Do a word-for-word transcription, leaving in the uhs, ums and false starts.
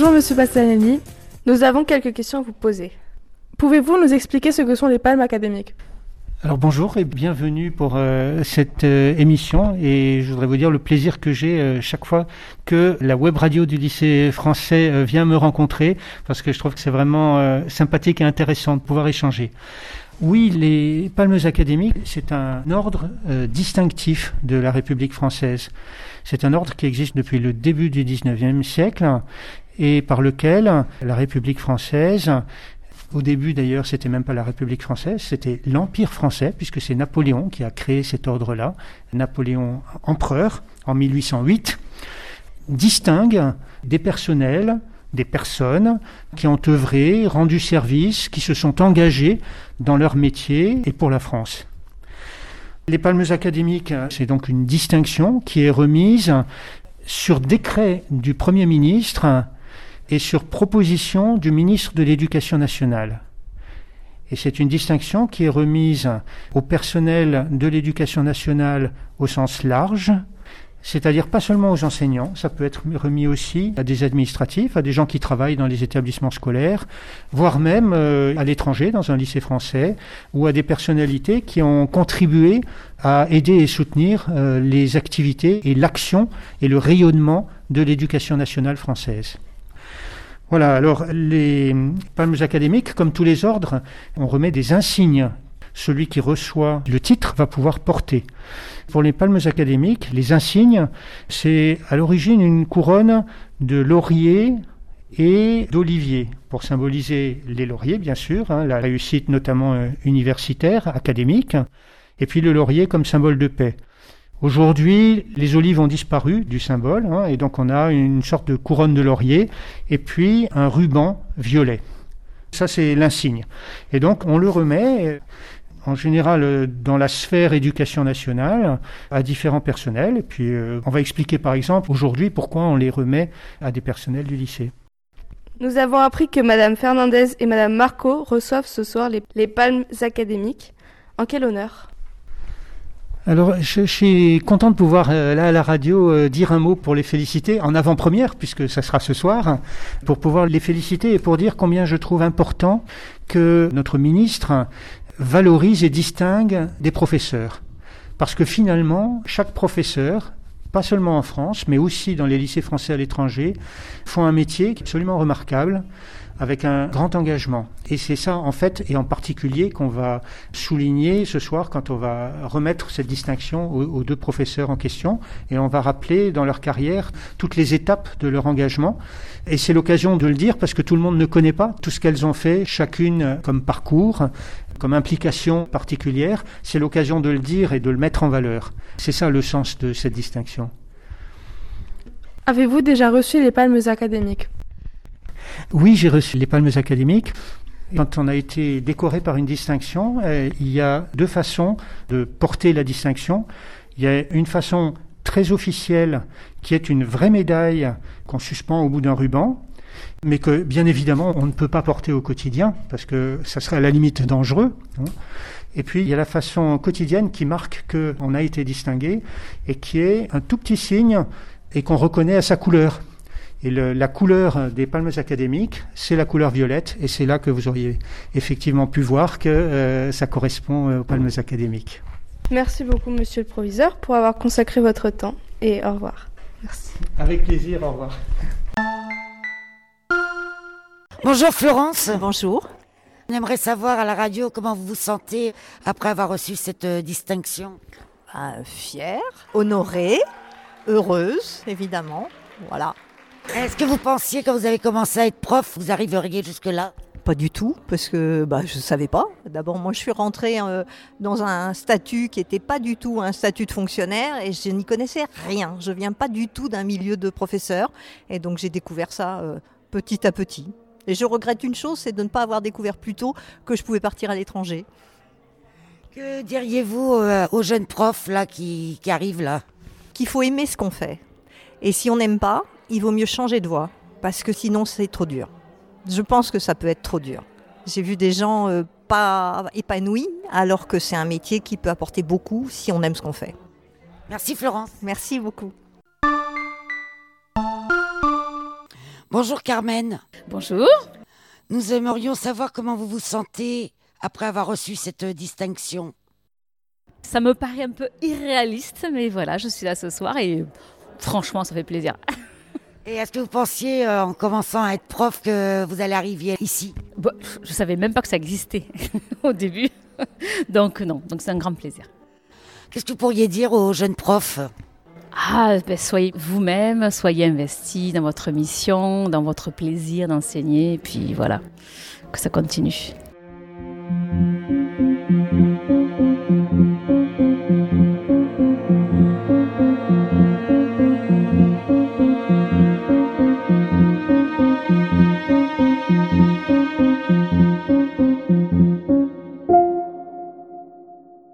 Bonjour Monsieur Bastianelli, nous avons quelques questions à vous poser. Pouvez-vous nous expliquer ce que sont les palmes académiques ? Alors bonjour et bienvenue pour euh, cette euh, émission, et je voudrais vous dire le plaisir que j'ai euh, chaque fois que la web radio du lycée français euh, vient me rencontrer, parce que je trouve que c'est vraiment euh, sympathique et intéressant de pouvoir échanger. Oui, les palmes académiques, c'est un ordre euh, distinctif de la République française. C'est un ordre qui existe depuis le début du dix-neuvième siècle et par lequel la République française, au début d'ailleurs c'était même pas la République française, c'était l'Empire français, puisque c'est Napoléon qui a créé cet ordre-là, Napoléon empereur en mille huit cent huit, distingue des personnels, des personnes qui ont œuvré, rendu service, qui se sont engagés dans leur métier et pour la France. Les palmes académiques, c'est donc une distinction qui est remise sur décret du Premier ministre et sur proposition du ministre de l'Éducation nationale. Et c'est une distinction qui est remise au personnel de l'Éducation nationale au sens large, c'est-à-dire pas seulement aux enseignants, ça peut être remis aussi à des administratifs, à des gens qui travaillent dans les établissements scolaires, voire même euh, à l'étranger, dans un lycée français, ou à des personnalités qui ont contribué à aider et soutenir euh, les activités et l'action et le rayonnement de l'éducation nationale française. Voilà, alors les palmes académiques, comme tous les ordres, on remet des insignes. Celui qui reçoit le titre va pouvoir porter. Pour les palmes académiques, les insignes, c'est à l'origine une couronne de laurier et d'olivier, pour symboliser les lauriers, bien sûr, hein, la réussite notamment euh, universitaire, académique, et puis le laurier comme symbole de paix. Aujourd'hui, les olives ont disparu du symbole, hein, et donc on a une sorte de couronne de laurier, et puis un ruban violet. Ça, c'est l'insigne. Et donc, on le remet, en général, dans la sphère éducation nationale, à différents personnels. Et puis, euh, on va expliquer, par exemple, aujourd'hui, pourquoi on les remet à des personnels du lycée. Nous avons appris que Madame Fernandez et Madame Marco reçoivent ce soir les, les palmes académiques. En quel honneur ? Alors, je, je suis content de pouvoir, euh, là, à la radio, euh, dire un mot pour les féliciter, en avant-première, puisque ça sera ce soir, pour pouvoir les féliciter et pour dire combien je trouve important que notre ministre valorise et distingue des professeurs. Parce que finalement, chaque professeur, pas seulement en France, mais aussi dans les lycées français à l'étranger, font un métier qui est absolument remarquable, avec un grand engagement. Et c'est ça, en fait, et en particulier, qu'on va souligner ce soir quand on va remettre cette distinction aux, aux deux professeurs en question. Et on va rappeler dans leur carrière toutes les étapes de leur engagement. Et c'est l'occasion de le dire parce que tout le monde ne connaît pas tout ce qu'elles ont fait, chacune comme parcours, comme implication particulière. C'est l'occasion de le dire et de le mettre en valeur. C'est ça le sens de cette distinction. Avez-vous déjà reçu les palmes académiques ? Oui, j'ai reçu les palmes académiques. Quand on a été décoré par une distinction, euh, il y a deux façons de porter la distinction. Il y a une façon très officielle qui est une vraie médaille qu'on suspend au bout d'un ruban, mais que bien évidemment on ne peut pas porter au quotidien parce que ça serait à la limite dangereux. Hein. Et puis il y a la façon quotidienne qui marque qu'on a été distingué et qui est un tout petit signe et qu'on reconnaît à sa couleur. Et le, la couleur des palmes académiques, c'est la couleur violette, et c'est là que vous auriez effectivement pu voir que euh, ça correspond aux palmes académiques. Merci beaucoup, monsieur le proviseur, pour avoir consacré votre temps, et au revoir. Merci. Avec plaisir, au revoir. Bonjour Florence. Bonjour. On aimerait savoir à la radio comment vous vous sentez après avoir reçu cette euh, distinction. Ah, fière, honorée, heureuse, évidemment, voilà. Est-ce que vous pensiez, quand vous avez commencé à être prof, vous arriveriez jusque-là ? Pas du tout, parce que bah, je ne savais pas. D'abord, moi, je suis rentrée euh, dans un statut qui n'était pas du tout un statut de fonctionnaire et je n'y connaissais rien. Je ne viens pas du tout d'un milieu de professeur et donc j'ai découvert ça euh, petit à petit. Et je regrette une chose, c'est de ne pas avoir découvert plus tôt que je pouvais partir à l'étranger. Que diriez-vous euh, aux jeunes profs là, qui, qui arrivent là ? Qu'il faut aimer ce qu'on fait. Et si on n'aime pas, il vaut mieux changer de voie, parce que sinon c'est trop dur. Je pense que ça peut être trop dur. J'ai vu des gens euh, pas épanouis, alors que c'est un métier qui peut apporter beaucoup si on aime ce qu'on fait. Merci Florence. Merci beaucoup. Bonjour Carmen. Bonjour. Nous aimerions savoir comment vous vous sentez après avoir reçu cette distinction. Ça me paraît un peu irréaliste, mais voilà, je suis là ce soir et franchement, ça fait plaisir. Et est-ce que vous pensiez, euh, en commençant à être prof, que vous allez arriver ici ? Bon, je ne savais même pas que ça existait au début, donc non, donc c'est un grand plaisir. Qu'est-ce que vous pourriez dire aux jeunes profs ? Ah, ben soyez vous-même, soyez investis dans votre mission, dans votre plaisir d'enseigner, et puis voilà, que ça continue.